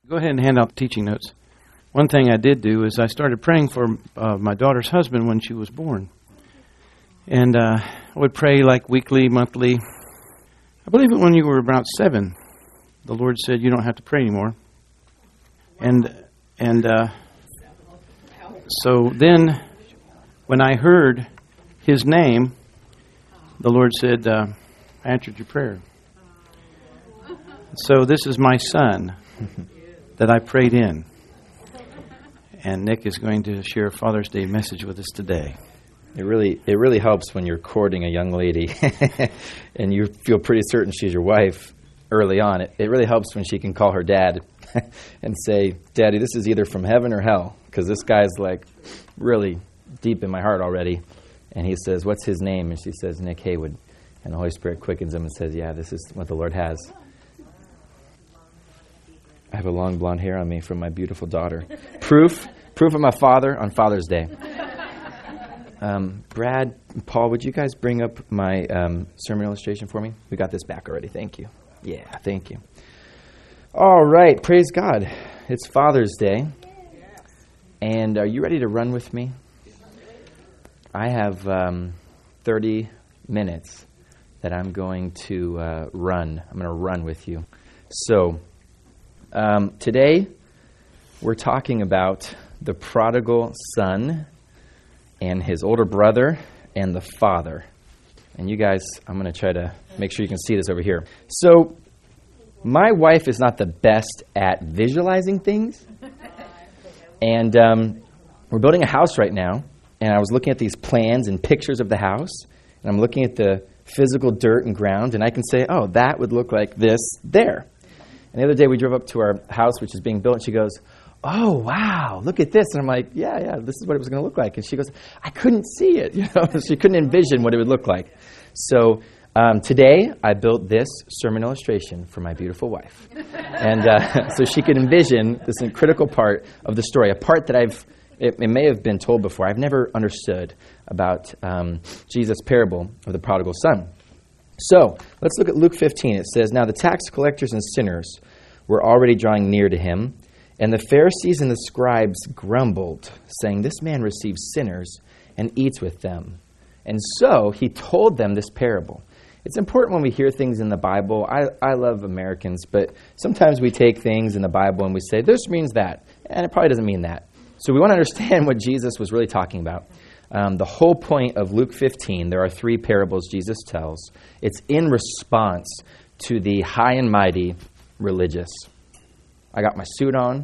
Go ahead and hand out teaching notes. One thing I did do is I started praying for my daughter's husband when she was born. And I would pray like weekly, monthly. I believe it when you were about 7. The Lord said, you don't have to pray anymore. And so then when I heard his name, the Lord said, I answered your prayer. So this is my son that I prayed in. And Nick is going to share a Father's Day message with us today. It really helps when you're courting a young lady and you feel pretty certain she's your wife early on. It really helps when she can call her dad and say, Daddy, this is either from heaven or hell, because this guy's like really deep in my heart already. And he says, what's his name? And she says, Nick Haywood. And the Holy Spirit quickens him and says, yeah, this is what the Lord has. I have a long blonde hair on me from my beautiful daughter. Proof of my father on Father's Day. Brad, Paul, would you guys bring up my sermon illustration for me? We got this back already. Thank you. Yeah, thank you. All right, praise God. It's Father's Day. And are you ready to run with me? I have 30 minutes that I'm going to run. I'm going to run with you. So, today we're talking about the prodigal son and his older brother and the father. And you guys, I'm going to try to make sure you can see this over here. So, my wife is not the best at visualizing things. And we're building a house right now. And I was looking at these plans and pictures of the house. And I'm looking at the physical dirt and ground. And I can say, oh, that would look like this there. And the other day we drove up to our house, which is being built. And she goes, oh, wow, look at this. And I'm like, yeah, this is what it was going to look like. And she goes, I couldn't see it. She couldn't envision what it would look like. So today I built this sermon illustration for my beautiful wife. And so she could envision this critical part of the story, a part that it may have been told before. I've never understood about Jesus' parable of the prodigal son. So let's look at Luke 15. It says, now the tax collectors and sinners were already drawing near to him, and the Pharisees and the scribes grumbled, saying, this man receives sinners and eats with them. And so he told them this parable. It's important when we hear things in the Bible. I love Americans, but sometimes we take things in the Bible and we say, this means that, and it probably doesn't mean that. So we want to understand what Jesus was really talking about. The whole point of Luke 15, there are 3 parables Jesus tells. It's in response to the high and mighty religious. I got my suit on,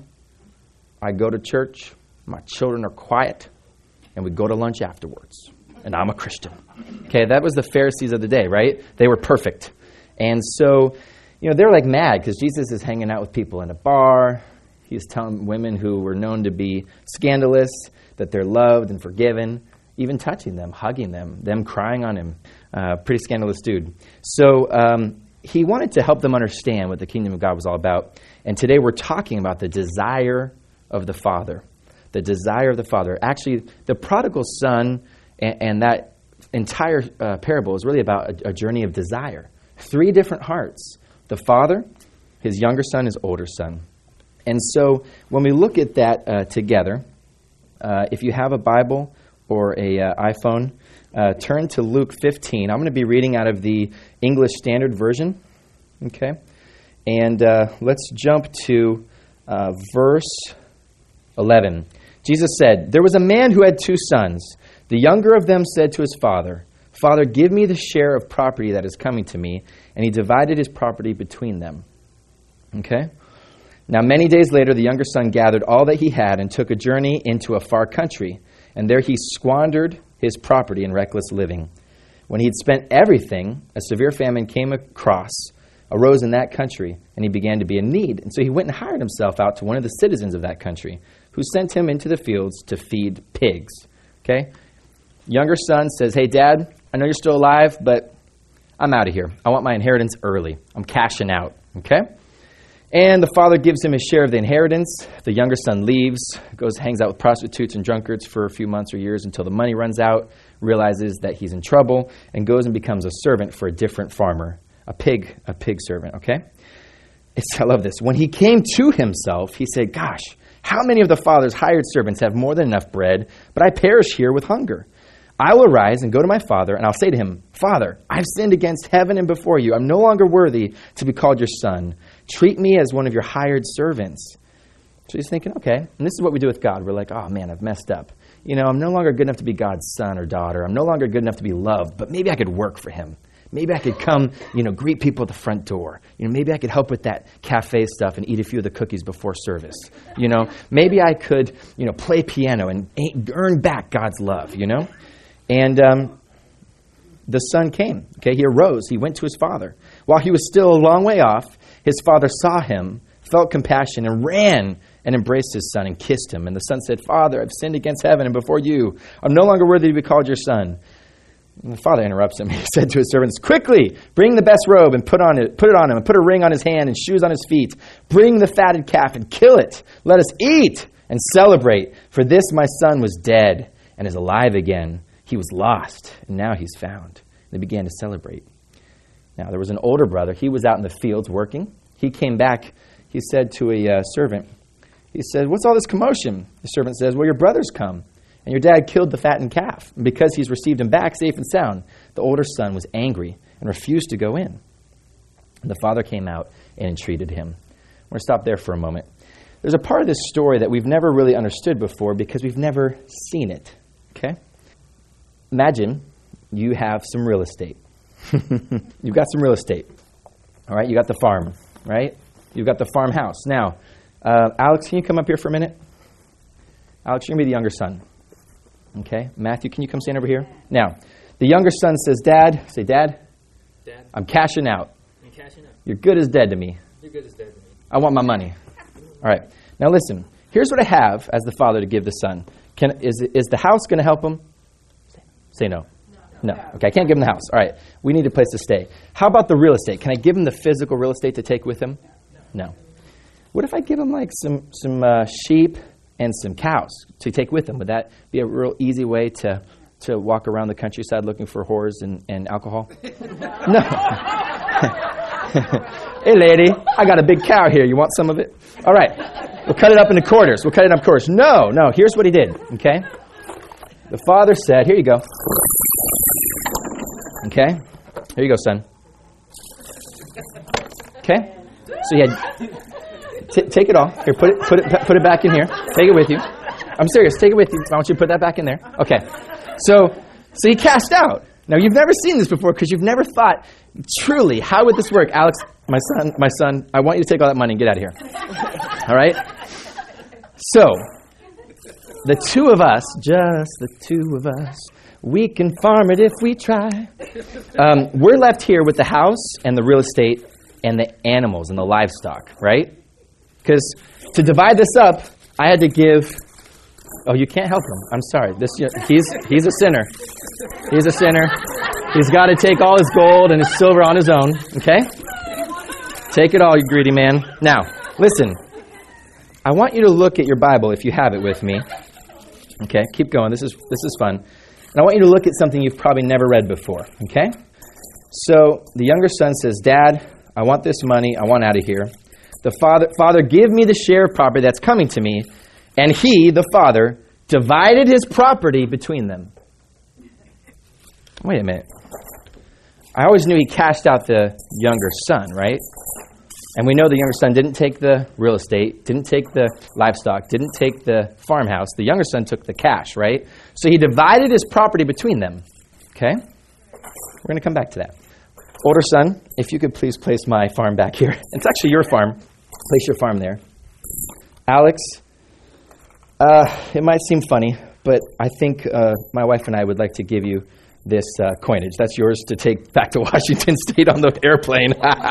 I go to church, my children are quiet, and we go to lunch afterwards. And I'm a Christian. Okay, that was the Pharisees of the day, right? They were perfect. And so, they're like mad because Jesus is hanging out with people in a bar. He's telling women who were known to be scandalous that they're loved and forgiven, even touching them, hugging them crying on him. Pretty scandalous dude. So he wanted to help them understand what the kingdom of God was all about. And today we're talking about the desire of the Father. The desire of the Father. Actually, the prodigal son and that entire parable is really about a journey of desire. 3 different hearts. The Father, his younger son, his older son. And so when we look at that together, if you have a Bible or a iPhone, turn to Luke 15. I'm going to be reading out of the English Standard Version. Okay? And let's jump to verse 11. Jesus said, there was a man who had 2 sons. The younger of them said to his father, Father, give me the share of property that is coming to me. And he divided his property between them. Okay? Now many days later, the younger son gathered all that he had and took a journey into a far country. And there he squandered his property in reckless living. When he had spent everything, a severe famine arose in that country, and he began to be in need. And so he went and hired himself out to one of the citizens of that country, who sent him into the fields to feed pigs. Okay? Younger son says, hey, Dad, I know you're still alive, but I'm out of here. I want my inheritance early. I'm cashing out. Okay? And the father gives him his share of the inheritance. The younger son leaves, hangs out with prostitutes and drunkards for a few months or years until the money runs out, realizes that he's in trouble, and goes and becomes a servant for a different farmer, a pig servant, okay? I love this. When he came to himself, he said, gosh, how many of the father's hired servants have more than enough bread, but I perish here with hunger? I will arise and go to my father, and I'll say to him, Father, I've sinned against heaven and before you. I'm no longer worthy to be called your son. Treat me as one of your hired servants. So he's thinking, okay, and this is what we do with God. We're like, oh man, I've messed up. I'm no longer good enough to be God's son or daughter. I'm no longer good enough to be loved, but maybe I could work for him. Maybe I could come, greet people at the front door. Maybe I could help with that cafe stuff and eat a few of the cookies before service. Maybe I could, play piano and earn back God's love, And the son came. Okay, he arose. He went to his father. While he was still a long way off, his father saw him, felt compassion, and ran and embraced his son and kissed him. And the son said, Father, I've sinned against heaven and before you. I'm no longer worthy to be called your son. And the father interrupts him. He said to his servants, quickly, bring the best robe and put it on him, and put a ring on his hand and shoes on his feet. Bring the fatted calf and kill it. Let us eat and celebrate. For this my son was dead and is alive again. He was lost, and now he's found. They began to celebrate. Now, there was an older brother. He was out in the fields working. He came back. He said to a servant, he said, what's all this commotion? The servant says, well, your brother's come, and your dad killed the fattened calf. And because he's received him back safe and sound, the older son was angry and refused to go in. And the father came out and entreated him. I'm going to stop there for a moment. There's a part of this story that we've never really understood before because we've never seen it. Okay? Imagine you have some real estate. You've got some real estate. All right, you got the farm, right? You've got the farmhouse. Now, Alex, can you come up here for a minute? Alex, you're going to be the younger son. Okay? Matthew, can you come stand over here? Now, the younger son says, Dad, say, Dad, I'm cashing out. I'm cashing out. You're good as dead to me. You're good as dead to me. I want my money. All right. Now, listen. Here's what I have as the father to give the son. Is the house going to help him? Say no. No. Okay, I can't give him the house. All right. We need a place to stay. How about the real estate? Can I give him the physical real estate to take with him? No. What if I give him like some sheep and some cows to take with him? Would that be a real easy way to walk around the countryside looking for whores and alcohol? No. Hey, lady, I got a big cow here. You want some of it? All right. We'll cut it up into quarters. No. Here's what he did, okay? The father said, here you go. Okay? Here you go, son. Okay? So you had... take it all. Here, put it back in here. Take it with you. I'm serious. Take it with you. I want you to put that back in there. Okay. So he cashed out. Now, you've never seen this before because you've never thought, truly, how would this work? Alex, my son, I want you to take all that money and get out of here. All right? So, the two of us, just the two of us, we can farm it if we try. We're left here with the house and the real estate and the animals and the livestock, right? Because to divide this up, I had to give... Oh, you can't help him. I'm sorry. He's a sinner. He's a sinner. He's got to take all his gold and his silver on his own, okay? Take it all, you greedy man. Now, listen. I want you to look at your Bible if you have it with me. Okay, keep going. This is fun. And I want you to look at something you've probably never read before, okay? So the younger son says, Dad, I want this money. I want out of here. The father, give me the share of property that's coming to me. And he, the father, divided his property between them. Wait a minute. I always knew he cashed out the younger son, right? And we know the younger son didn't take the real estate, didn't take the livestock, didn't take the farmhouse. The younger son took the cash, right? So he divided his property between them. Okay? We're going to come back to that. Older son, if you could please place my farm back here. It's actually your farm. Place your farm there. Alex, it might seem funny, but I think my wife and I would like to give you this coinage. That's yours to take back to Washington State on the airplane.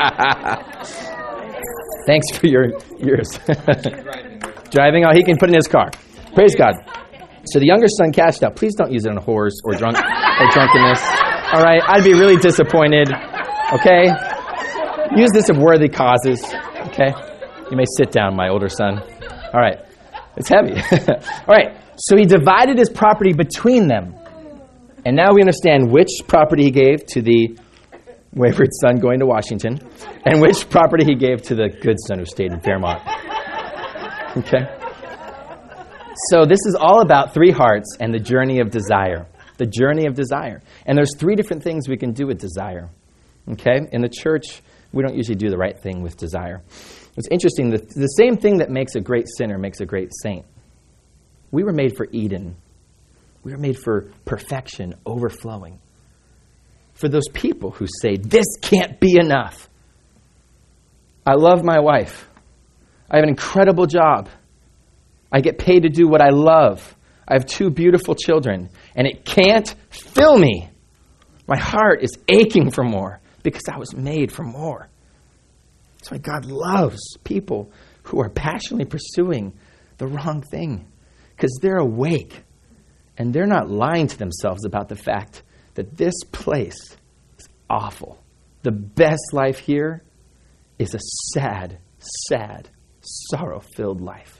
Thanks for yours. Driving. Oh, he can put it in his car. Praise God. So the younger son cashed out. Please don't use it on whores or drunkenness. All right, I'd be really disappointed. Okay? Use this of worthy causes. Okay? You may sit down, my older son. All right. It's heavy. All right. So he divided his property between them. And now we understand which property he gave to the wayward son going to Washington, and which property he gave to the good son who stayed in Fairmont. Okay? So this is all about three hearts and the journey of desire. The journey of desire. And there's three different things we can do with desire. Okay? In the church, we don't usually do the right thing with desire. It's interesting, the same thing that makes a great sinner makes a great saint. We were made for Eden. We were made for perfection, overflowing. For those people who say, this can't be enough. I love my wife. I have an incredible job. I get paid to do what I love. I have 2 beautiful children, and it can't fill me. My heart is aching for more because I was made for more. That's why God loves people who are passionately pursuing the wrong thing, because they're awake and they're not lying to themselves about the fact that this place is awful. The best life here is a sad, sad, sorrow-filled life.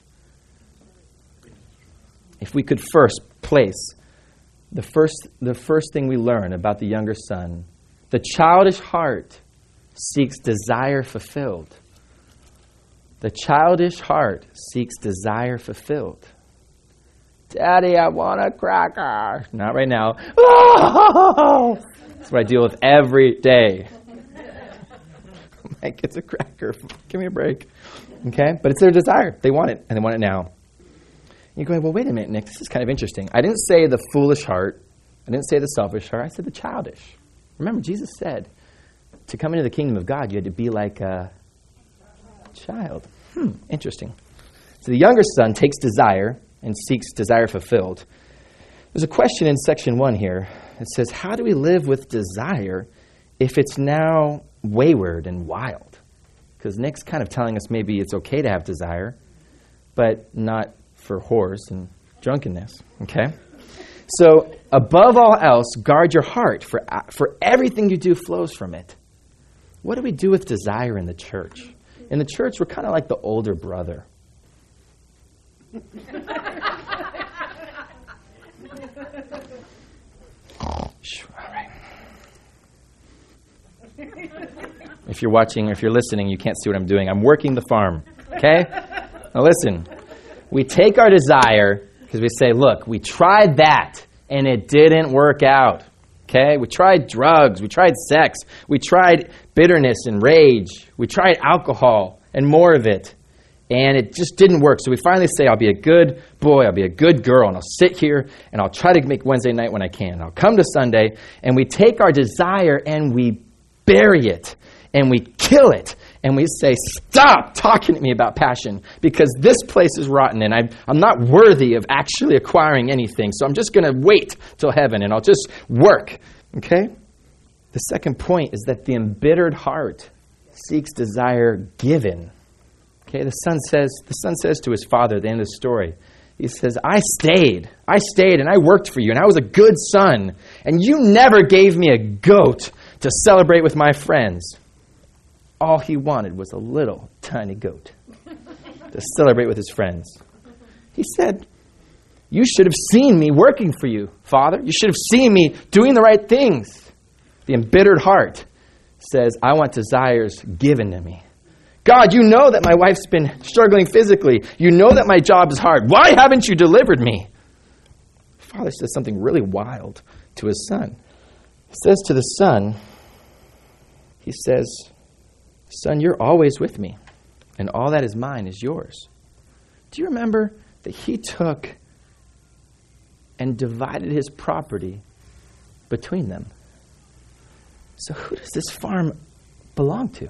If we could first place the first thing we learn about the younger son, the childish heart seeks desire fulfilled. The childish heart seeks desire fulfilled. Daddy, I want a cracker. Not right now. Oh! That's what I deal with every day. Mike gets a cracker. Give me a break. Okay? But it's their desire. They want it, and they want it now. You're going, well, wait a minute, Nick. This is kind of interesting. I didn't say the foolish heart. I didn't say the selfish heart. I said the childish. Remember, Jesus said, to come into the kingdom of God, you had to be like a child. Interesting. So the younger son takes desire and seeks desire fulfilled. There's a question in section 1 here. It says, how do we live with desire if it's now wayward and wild? Because Nick's kind of telling us maybe it's okay to have desire, but not for whores and drunkenness. Okay? So, above all else, guard your heart, for everything you do flows from it. What do we do with desire in the church? In the church, we're kind of like the older brother. All right. If you're watching or if you're listening, you can't see what I'm doing. I'm working the farm. Okay? Now listen. We take our desire because we say, look, we tried that and it didn't work out. Okay? We tried drugs. We tried sex. We tried bitterness and rage. We tried alcohol and more of it. And it just didn't work. So we finally say, I'll be a good boy, I'll be a good girl, and I'll sit here, and I'll try to make Wednesday night when I can. I'll come to Sunday, and we take our desire, and we bury it, and we kill it, and we say, stop talking to me about passion, because this place is rotten, and I'm not worthy of actually acquiring anything, so I'm just going to wait till heaven, and I'll just work. Okay? The second point is that the embittered heart seeks desire given. Okay, the son says to his father at the end of the story, he says, I stayed and I worked for you and I was a good son and you never gave me a goat to celebrate with my friends. All he wanted was a little tiny goat to celebrate with his friends. He said, you should have seen me working for you, Father. You should have seen me doing the right things. The embittered heart says, I want desires given to me. God, you know that my wife's been struggling physically. You know that my job is hard. Why haven't you delivered me? Father says something really wild to his son. He says to the son, he says, son, you're always with me, and all that is mine is yours. Do you remember that he took and divided his property between them? So who does this farm belong to?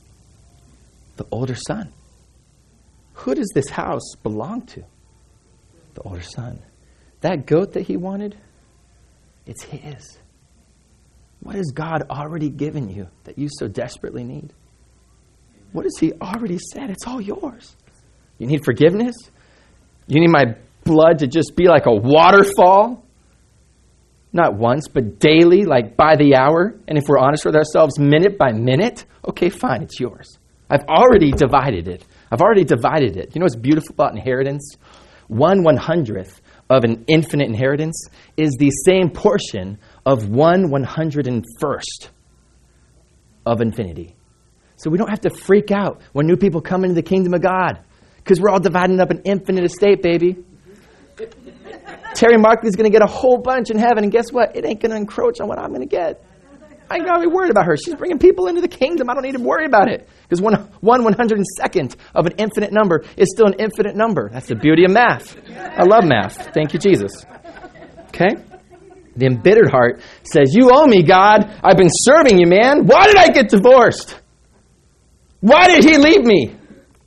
The older son. Who does this house belong to? The older son. That goat that he wanted, it's his. What has God already given you that you so desperately need? What has he already said? It's all yours. You need forgiveness? You need my blood to just be like a waterfall? Not once, but daily, like by the hour. And if we're honest with ourselves, minute by minute, okay, fine, it's yours. I've already divided it. You know what's beautiful about inheritance? 1/100th of an infinite inheritance is the same portion of 1/101st. of infinity. So we don't have to freak out when new people come into the kingdom of God, because we're all dividing up an infinite estate, baby. Terry Markley's going to get a whole bunch in heaven, and guess what? It ain't going to encroach on what I'm going to get. I ain't got to be worried about her. She's bringing people into the kingdom. I don't need to worry about it, because one 102nd of an infinite number is still an infinite number. That's the beauty of math. I love math. Thank you, Jesus. Okay? The embittered heart says, you owe me, God. I've been serving you, man. Why did I get divorced? Why did he leave me?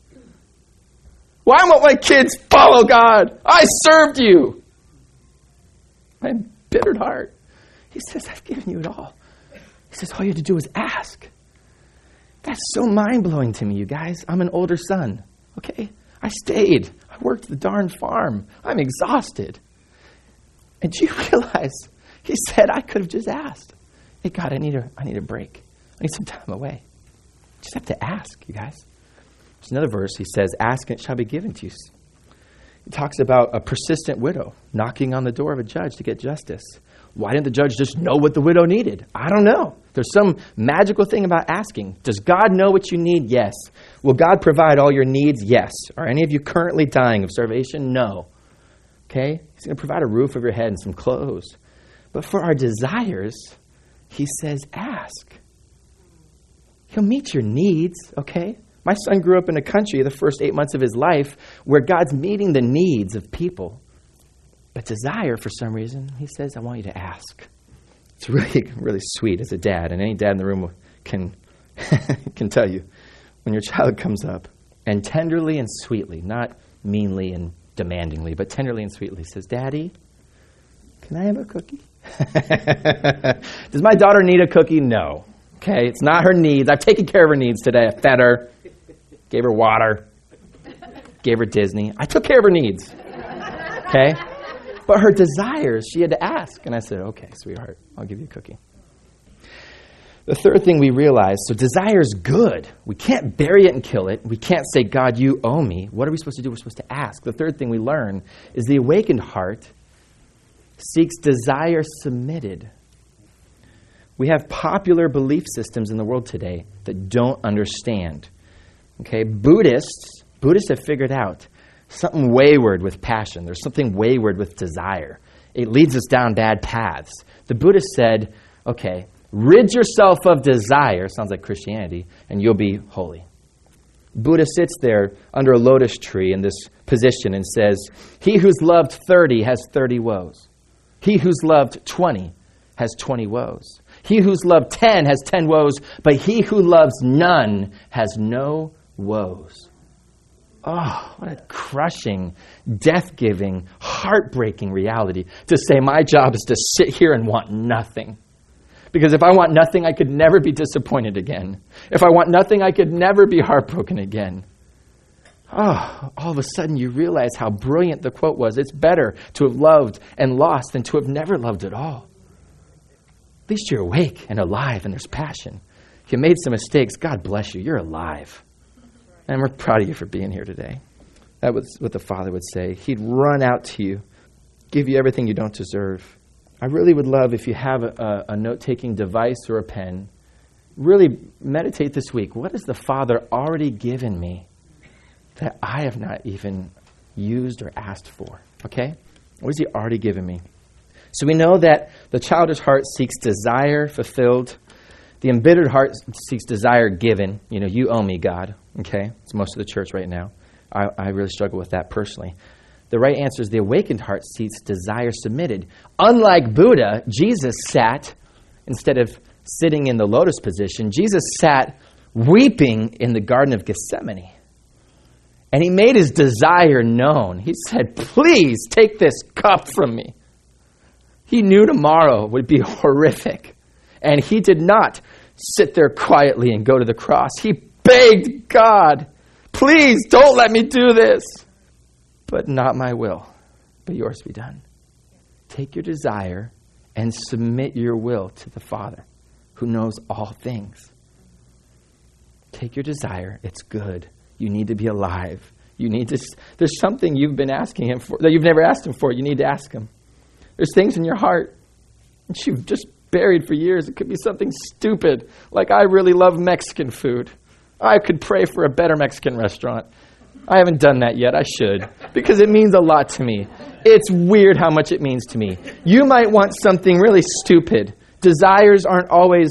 Why won't my kids follow God? I served you. My embittered heart. He says, I've given you it all. He says, all you have to do is ask. That's so mind-blowing to me, you guys. I'm an older son, okay? I stayed. I worked the darn farm. I'm exhausted. And do you realize, he said, I could have just asked. Hey, God, I need a break. I need some time away. Just have to ask, you guys. There's another verse. He says, ask and it shall be given to you. He talks about a persistent widow knocking on the door of a judge to get justice. Why didn't the judge just know what the widow needed? I don't know. There's some magical thing about asking. Does God know what you need? Yes. Will God provide all your needs? Yes. Are any of you currently dying of starvation? No. Okay? He's going to provide a roof over your head and some clothes. But for our desires, he says, ask. He'll meet your needs, okay? My son grew up in a country the first 8 months of his life where God's meeting the needs of people. But desire, for some reason, he says, I want you to ask. It's really, really sweet as a dad, and any dad in the room can can tell you. When your child comes up and tenderly and sweetly, not meanly and demandingly, but tenderly and sweetly says, Daddy, can I have a cookie? Does my daughter need a cookie? No. Okay, it's not her needs. I've taken care of her needs today. I fed her, gave her water, gave her Disney. I took care of her needs. Okay? But her desires, she had to ask. And I said, okay, sweetheart, I'll give you a cookie. The third thing we realize, so desire is good. We can't bury it and kill it. We can't say, God, you owe me. What are we supposed to do? We're supposed to ask. The third thing we learn is the awakened heart seeks desire submitted. We have popular belief systems in the world today that don't understand. Okay, Buddhists have figured out something wayward with passion. There's something wayward with desire. It leads us down bad paths. The Buddhist said, okay, rid yourself of desire, sounds like Christianity, and you'll be holy. Buddha sits there under a lotus tree in this position and says, he who's loved 30 has 30 woes. He who's loved 20 has 20 woes. He who's loved 10 has 10 woes, but he who loves none has no woes. Oh, what a crushing, death-giving, heartbreaking reality to say my job is to sit here and want nothing. Because if I want nothing, I could never be disappointed again. If I want nothing, I could never be heartbroken again. Oh, all of a sudden you realize how brilliant the quote was. It's better to have loved and lost than to have never loved at all. At least you're awake and alive and there's passion. If you made some mistakes, God bless you. You're alive. And we're proud of you for being here today. That was what the Father would say. He'd run out to you, give you everything you don't deserve. I really would love if you have a note-taking device or a pen, really meditate this week. What has the Father already given me that I have not even used or asked for? Okay? What has he already given me? So we know that the childish heart seeks desire fulfilled. The embittered heart seeks desire given. You know, you owe me, God. Okay? It's most of the church right now. I really struggle with that personally. The right answer is the awakened heart seeks desire submitted. Unlike Buddha, Jesus sat, instead of sitting in the lotus position, Jesus sat weeping in the Garden of Gethsemane. And he made his desire known. He said, please take this cup from me. He knew tomorrow would be horrific. And he did not sit there quietly and go to the cross. He begged God, please don't let me do this. But not my will, but yours be done. Take your desire and submit your will to the Father who knows all things. Take your desire. It's good. You need to be alive. You need to. There's something you've been asking him for that you've never asked him for. You need to ask him. There's things in your heart that you've just buried for years. It could be something stupid, like I really love Mexican food. I could pray for a better Mexican restaurant. I haven't done that yet. I should, because it means a lot to me. It's weird how much it means to me. You might want something really stupid. Desires aren't always,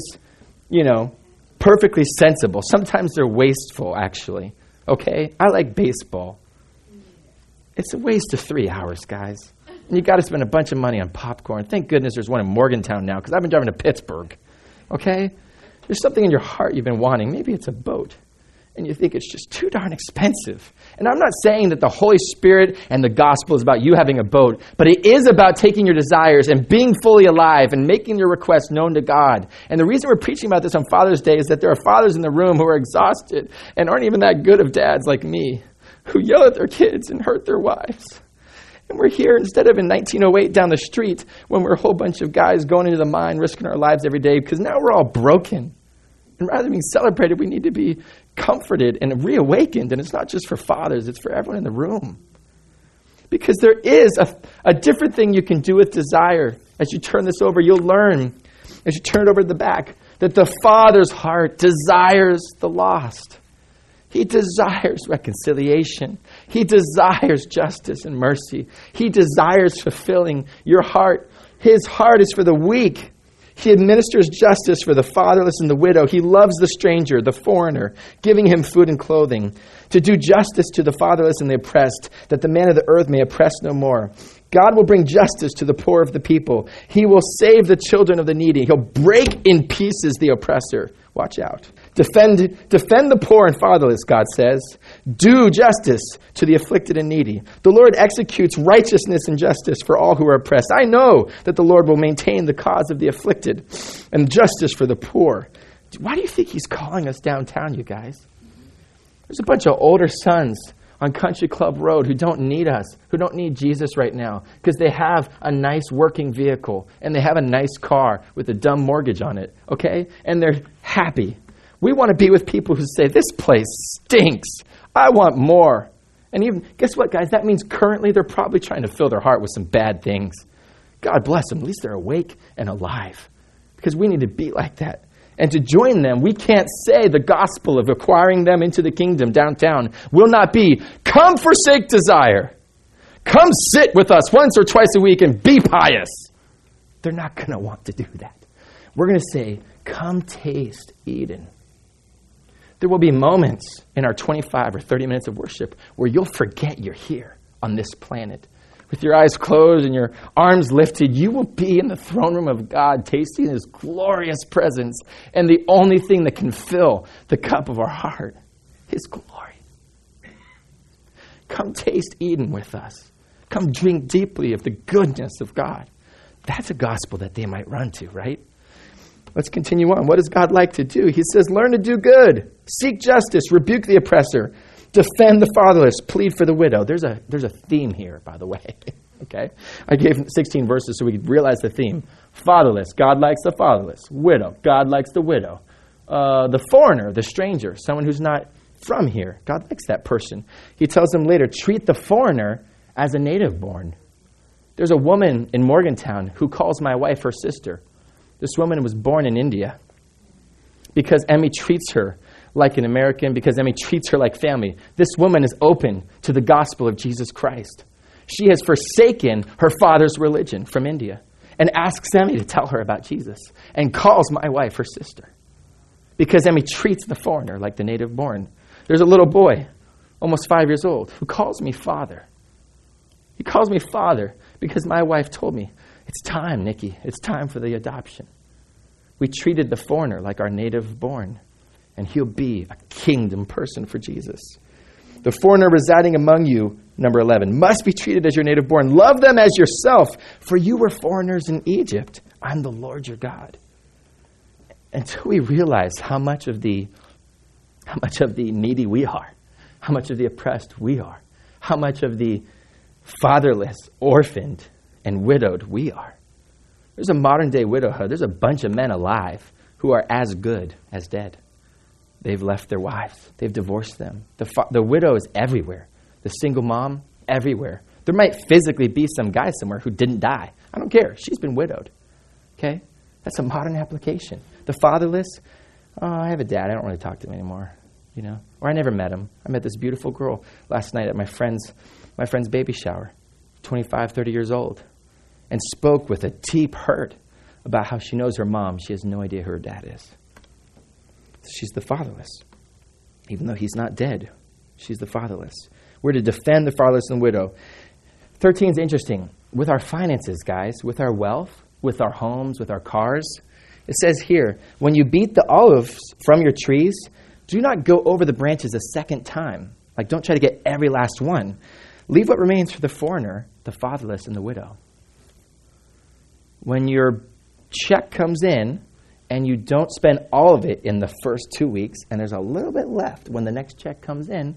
perfectly sensible. Sometimes they're wasteful, actually. Okay? I like baseball. It's a waste of 3 hours, guys. And you got to spend a bunch of money on popcorn. Thank goodness there's one in Morgantown now, because I've been driving to Pittsburgh. Okay? There's something in your heart you've been wanting. Maybe it's a boat. And you think it's just too darn expensive. And I'm not saying that the Holy Spirit and the gospel is about you having a boat, but it is about taking your desires and being fully alive and making your requests known to God. And the reason we're preaching about this on Father's Day is that there are fathers in the room who are exhausted and aren't even that good of dads like me, who yell at their kids and hurt their wives. And we're here instead of in 1908 down the street when we're a whole bunch of guys going into the mine, risking our lives every day, because now we're all broken. And rather than being celebrated, we need to be comforted and reawakened. And it's not just for fathers, it's for everyone in the room. Because there is a different thing you can do with desire. As you turn this over, you'll learn, as you turn it over to the back, that the Father's heart desires the lost. He desires reconciliation. He desires justice and mercy. He desires fulfilling your heart. His heart is for the weak. He administers justice for the fatherless and the widow. He loves the stranger, the foreigner, giving him food and clothing, to do justice to the fatherless and the oppressed, that the man of the earth may oppress no more. God will bring justice to the poor of the people. He will save the children of the needy. He'll break in pieces the oppressor. Watch out. Defend the poor and fatherless, God says. Do justice to the afflicted and needy. The Lord executes righteousness and justice for all who are oppressed. I know that the Lord will maintain the cause of the afflicted and justice for the poor. Why do you think he's calling us downtown, you guys? There's a bunch of older sons on Country Club Road who don't need us, who don't need Jesus right now, because they have a nice working vehicle and they have a nice car with a dumb mortgage on it, okay? And they're happy. We want to be with people who say, this place stinks. I want more. And even, guess what, guys? That means currently they're probably trying to fill their heart with some bad things. God bless them. At least they're awake and alive, because we need to be like that. And to join them, we can't say the gospel of acquiring them into the kingdom downtown will not be, come forsake desire. Come sit with us once or twice a week and be pious. They're not going to want to do that. We're going to say, come taste Eden. There will be moments in our 25 or 30 minutes of worship where you'll forget you're here on this planet. With your eyes closed and your arms lifted, you will be in the throne room of God, tasting his glorious presence and the only thing that can fill the cup of our heart, his glory. Come taste Eden with us. Come drink deeply of the goodness of God. That's a gospel that they might run to, right? Let's continue on. What does God like to do? He says, learn to do good, seek justice, rebuke the oppressor, defend the fatherless, plead for the widow. There's a theme here, by the way. Okay? I gave 16 verses so we could realize the theme. Fatherless, God likes the fatherless. Widow, God likes the widow. The foreigner, the stranger, someone who's not from here. God likes that person. He tells them later, treat the foreigner as a native born. There's a woman in Morgantown who calls my wife her sister. This woman was born in India because Emmy treats her like an American, because Emmy treats her like family. This woman is open to the gospel of Jesus Christ. She has forsaken her father's religion from India and asks Emmy to tell her about Jesus and calls my wife her sister because Emmy treats the foreigner like the native born. There's a little boy, almost 5 years old, who calls me father. He calls me father because my wife told me, it's time, Nikki. It's time for the adoption. We treated the foreigner like our native born, and he'll be a kingdom person for Jesus. The foreigner residing among you, number 11, must be treated as your native born. Love them as yourself, for you were foreigners in Egypt. I'm the Lord your God. Until we realize how much of the needy we are, how much of the oppressed we are, how much of the fatherless, orphaned, and widowed we are. There's a modern day widowhood. There's a bunch of men alive who are as good as dead. They've left their wives. They've divorced them. The widow is everywhere. The single mom, everywhere. There might physically be some guy somewhere who didn't die. I don't care. She's been widowed. Okay? That's a modern application. The fatherless, oh, I have a dad. I don't really talk to him anymore, Or I never met him. I met this beautiful girl last night at my friend's baby shower, 25, 30 years old, and spoke with a deep hurt about how she knows her mom. She has no idea who her dad is. She's the fatherless. Even though he's not dead, she's the fatherless. We're to defend the fatherless and widow. 13 is interesting. With our finances, guys, with our wealth, with our homes, with our cars, it says here, when you beat the olives from your trees, do not go over the branches a second time. Like, don't try to get every last one. Leave what remains for the foreigner, the fatherless, and the widow. When your check comes in and you don't spend all of it in the first 2 weeks, and there's a little bit left when the next check comes in,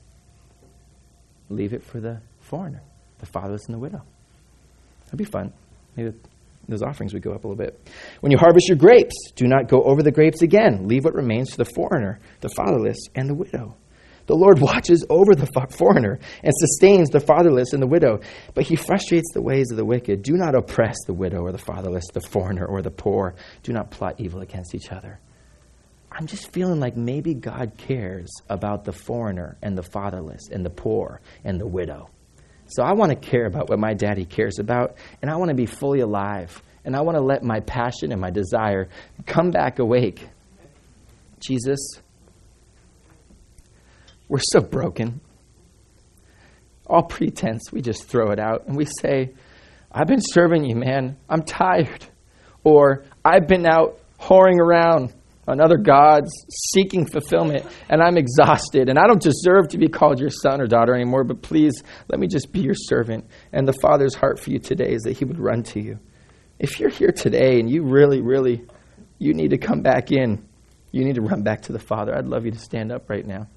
leave it for the foreigner, the fatherless, and the widow. That'd be fun. Maybe those offerings would go up a little bit. When you harvest your grapes, do not go over the grapes again. Leave what remains for the foreigner, the fatherless, and the widow. The Lord watches over the foreigner and sustains the fatherless and the widow, but he frustrates the ways of the wicked. Do not oppress the widow or the fatherless, the foreigner or the poor. Do not plot evil against each other. I'm just feeling like maybe God cares about the foreigner and the fatherless and the poor and the widow. So I want to care about what my daddy cares about, and I want to be fully alive, and I want to let my passion and my desire come back awake. Jesus, we're so broken. All pretense, we just throw it out, and we say, I've been serving you, man. I'm tired. Or I've been out whoring around on other gods, seeking fulfillment, and I'm exhausted, and I don't deserve to be called your son or daughter anymore, but please, let me just be your servant. And the Father's heart for you today is that he would run to you. If you're here today and you really, you need to come back in, you need to run back to the Father, I'd love you to stand up right now.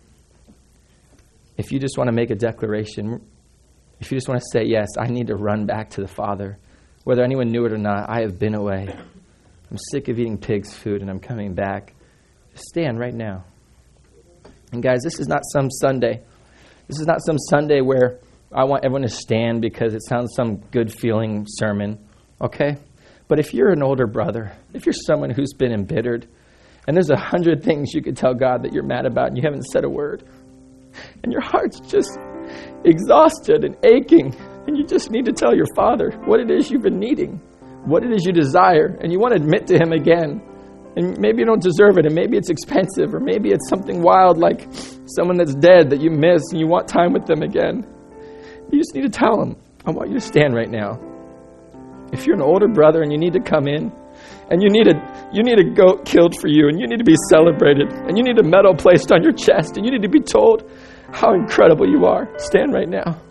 If you just want to make a declaration, if you just want to say, yes, I need to run back to the Father, whether anyone knew it or not, I have been away. I'm sick of eating pig's food and I'm coming back. Just stand right now. And guys, this is not some Sunday. This is not some Sunday where I want everyone to stand because it sounds some good feeling sermon. Okay? But if you're an older brother, if you're someone who's been embittered, and there's 100 things you could tell God that you're mad about and you haven't said a word, and your heart's just exhausted and aching, and you just need to tell your Father what it is you've been needing, what it is you desire, and you want to admit to him again. And maybe you don't deserve it, and maybe it's expensive, or maybe it's something wild like someone that's dead that you miss and you want time with them again. You just need to tell him, I want you to stand right now. If you're an older brother and you need to come in, and you need a goat killed for you, and you need to be celebrated, and you need a medal placed on your chest, and you need to be told how incredible you are, stand right now.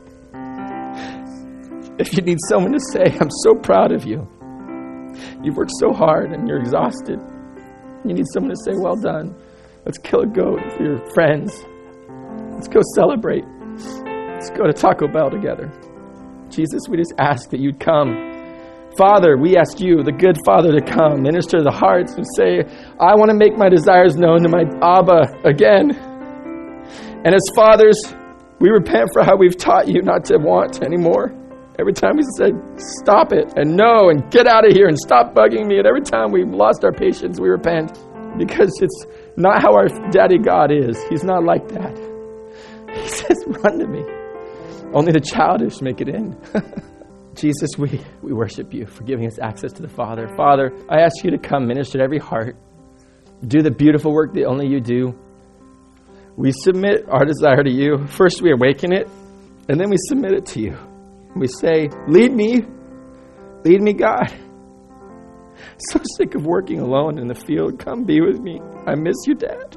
If you need someone to say, I'm so proud of you. You've worked so hard and you're exhausted. You need someone to say, well done. Let's kill a goat for your friends. Let's go celebrate. Let's go to Taco Bell together. Jesus, we just ask that you'd come. Father, we ask you, the good Father, to come, minister to the hearts and say, I want to make my desires known to my Abba again. And as fathers, we repent for how we've taught you not to want anymore. Every time we said, stop it, and no, and get out of here, and stop bugging me, and every time we've lost our patience, we repent, because it's not how our daddy God is. He's not like that. He says, run to me. Only the childish make it in. Jesus, we worship you for giving us access to the Father. Father, I ask you to come minister to every heart. Do the beautiful work that only you do. We submit our desire to you. First we awaken it, and then we submit it to you. We say, lead me, God. So sick of working alone in the field. Come be with me. I miss you, Dad.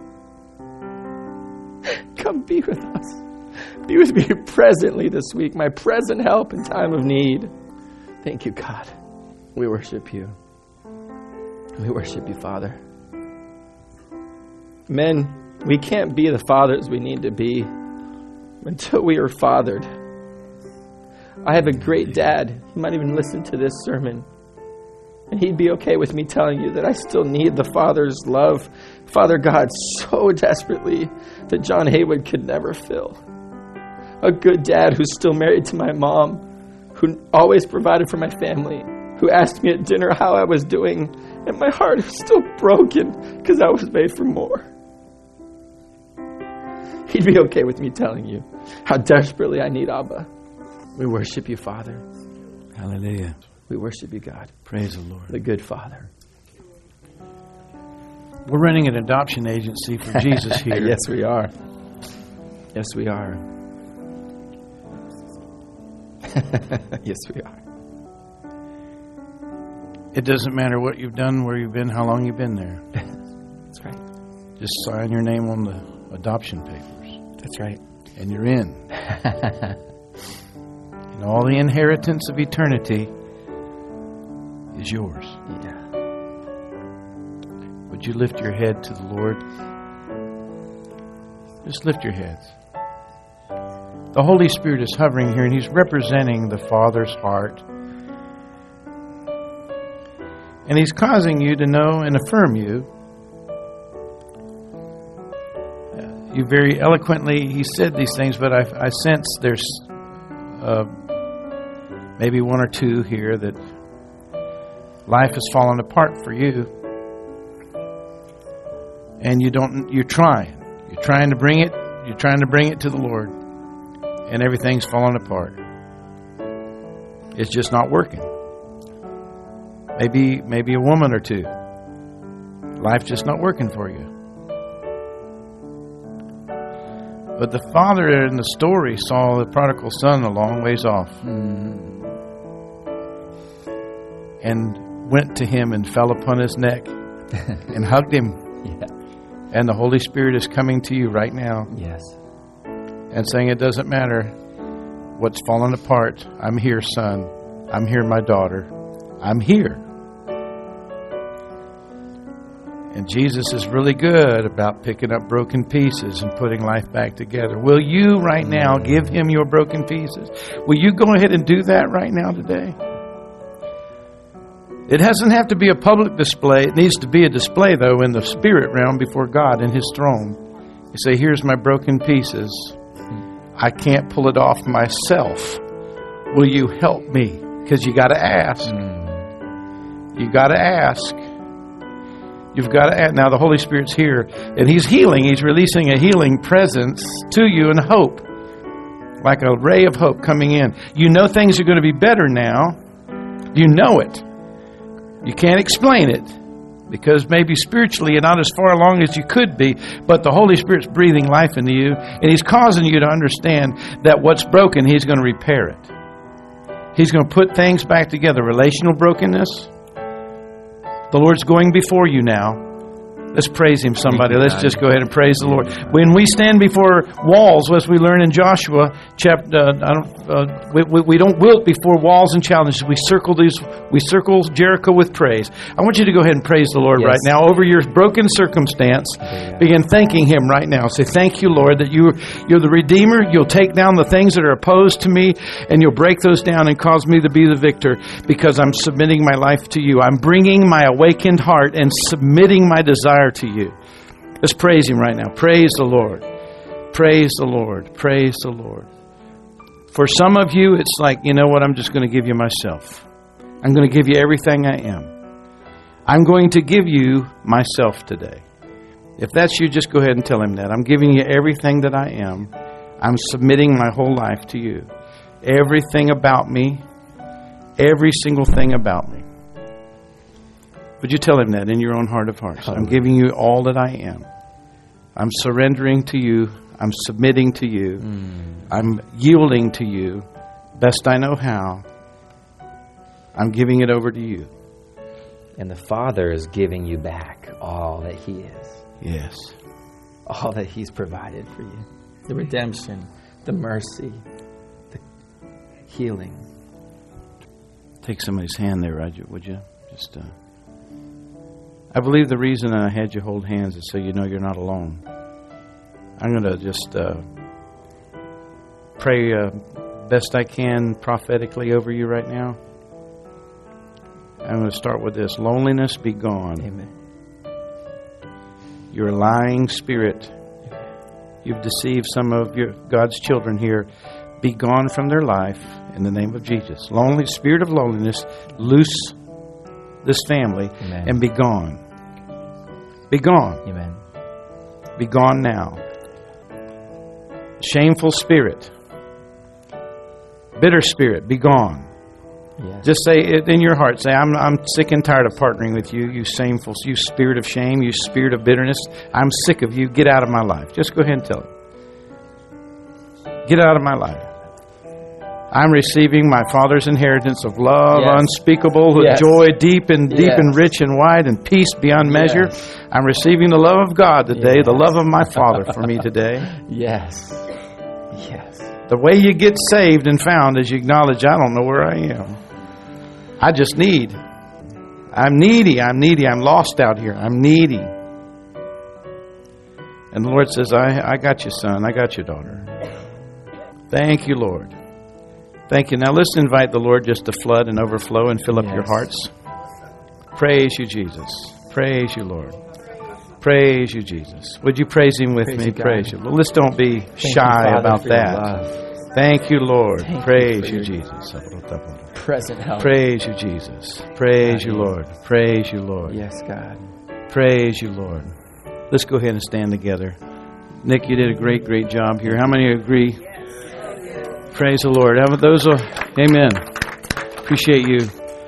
Come be with us. Be with me presently this week, my present help in time of need. Thank you, God. We worship you. We worship you, Father. Men, we can't be the fathers we need to be until we are fathered. I have a great dad. He might even listen to this sermon. And he'd be okay with me telling you that I still need the Father's love, Father God, so desperately that John Haywood could never fill. A good dad who's still married to my mom, who always provided for my family, who asked me at dinner how I was doing, and my heart was still broken because I was made for more. He'd be okay with me telling you how desperately I need Abba. We worship you, Father. Hallelujah. We worship you, God. Praise the Lord. The good Father. We're running an adoption agency for Jesus here. Yes, we are. Yes, we are. Yes, we are. It doesn't matter what you've done, where you've been, how long you've been there. That's right. Just sign your name on the adoption papers. That's right. And you're in. And all the inheritance of eternity is yours. Yeah. Would you lift your head to the Lord? Just lift your heads. The Holy Spirit is hovering here, and He's representing the Father's heart. And He's causing you to know and affirm you. You very eloquently, He said these things, but I sense there's maybe one or two here that life has fallen apart for you. And you're trying to bring it to the Lord, and everything's falling apart. It's just not working. Maybe a woman or two. Life's just not working for you. But the father in the story saw the prodigal son a long ways off, and went to him and fell upon his neck and hugged him. Yeah. And the Holy Spirit is coming to you right now. Yes. And saying, it doesn't matter what's fallen apart. I'm here, son. I'm here, my daughter. I'm here. And Jesus is really good about picking up broken pieces and putting life back together. Will you right now give Him your broken pieces? Will you go ahead and do that right now today? It doesn't have to be a public display. It needs to be a display, though, in the spirit realm before God in His throne. You say, here's my broken pieces. I can't pull it off myself. Will you help me? Because you got to ask. You got to ask. You've got to ask. Now the Holy Spirit's here, and He's healing. He's releasing a healing presence to you in hope, like a ray of hope coming in. You know things are going to be better now. You know it. You can't explain it, because maybe spiritually you're not as far along as you could be, but the Holy Spirit's breathing life into you, and He's causing you to understand that what's broken, He's going to repair it. He's going to put things back together. Relational brokenness. The Lord's going before you now. Let's praise Him, somebody. Let's just go ahead and praise the Lord. When we stand before walls, as we learn in Joshua, we don't wilt before walls and challenges. We circle Jericho with praise. I want you to go ahead and praise the Lord right now over your broken circumstance. Begin thanking Him right now. Say, thank you, Lord, that you're the Redeemer. You'll take down the things that are opposed to me, and you'll break those down and cause me to be the victor, because I'm submitting my life to you. I'm bringing my awakened heart and submitting my desire to you. Let's praise Him right now. Praise the Lord. Praise the Lord. Praise the Lord. For some of you, it's like, you know what? I'm just going to give you myself. I'm going to give you everything I am. I'm going to give you myself today. If that's you, just go ahead and tell Him that. I'm giving you everything that I am. I'm submitting my whole life to you. Everything about me. Every single thing about me. Would you tell Him that in your own heart of hearts? I'm giving you all that I am. I'm surrendering to you. I'm submitting to you. I'm yielding to you. Best I know how. I'm giving it over to you. And the Father is giving you back all that He is. Yes. All that He's provided for you. The redemption, the mercy, the healing. Take somebody's hand there, Roger, would you? Just, I believe the reason I had you hold hands is so you know you're not alone. I'm going to just pray best I can prophetically over you right now. I'm going to start with this. Loneliness be gone. Amen. You're a lying spirit. You've deceived some of God's children here. be gone from their life in the name of Jesus. Lonely spirit of loneliness, loose this family. Amen. And be gone. Be gone. Amen. Be gone now. Shameful spirit, bitter spirit, be gone. Yes. Just say it in your heart. Say, I'm sick and tired of partnering with you, you shameful, you spirit of shame, you spirit of bitterness. I'm sick of you. Get out of my life. Just go ahead and tell it. Get out of my life. I'm receiving my Father's inheritance of love, Yes. unspeakable, Yes. joy, deep and Yes. rich and wide, and peace beyond measure. Yes. I'm receiving the love of God today, Yes. the love of my Father for me today. Yes. Yes. The way you get saved and found is you acknowledge, I don't know where I am. I just need. I'm needy. I'm lost out here. I'm needy. And the Lord says, I got you, son. I got you, daughter. Thank you, Lord. Thank you. Now let's invite the Lord just to flood and overflow and fill up your hearts. Praise you, Jesus. Praise you, Lord. Praise you, Jesus. Would you praise Him with me? Praise you. Well, let's don't be shy about that. Thank you, Lord. Praise you, Jesus. Present help. Praise you, Jesus. Praise you, Lord. Praise you, Lord. Yes, God. Praise you, Lord. Let's go ahead and stand together. Nick, you did a great, great job here. How many agree? Praise the Lord. Amen. Appreciate you.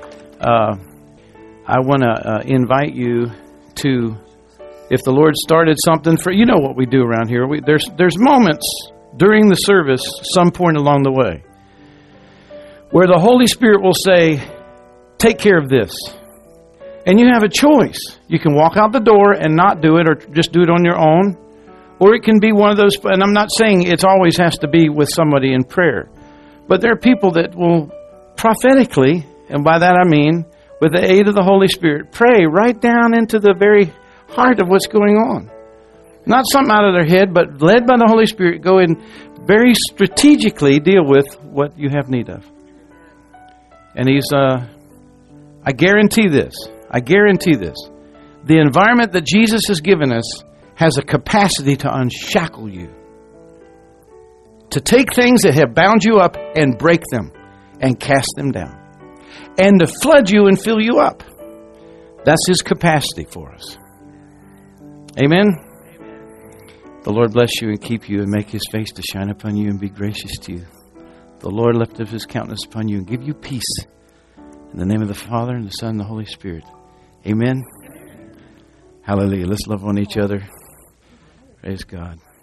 I want to invite you to, if the Lord started something for, you know what we do around here. There's moments during the service, some point along the way, where the Holy Spirit will say, take care of this. And you have a choice. You can walk out the door and not do it, or just do it on your own. Or it can be one of those, and I'm not saying it always has to be with somebody in prayer. But there are people that will prophetically, and by that I mean with the aid of the Holy Spirit, pray right down into the very heart of what's going on. Not something out of their head, but led by the Holy Spirit, go and very strategically deal with what you have need of. And I guarantee this. The environment that Jesus has given us has a capacity to unshackle you. To take things that have bound you up and break them and cast them down. And to flood you and fill you up. That's His capacity for us. Amen? The Lord bless you and keep you and make His face to shine upon you and be gracious to you. The Lord lift up His countenance upon you and give you peace. In the name of the Father and the Son and the Holy Spirit. Amen. Hallelujah. Let's love on each other. Praise God.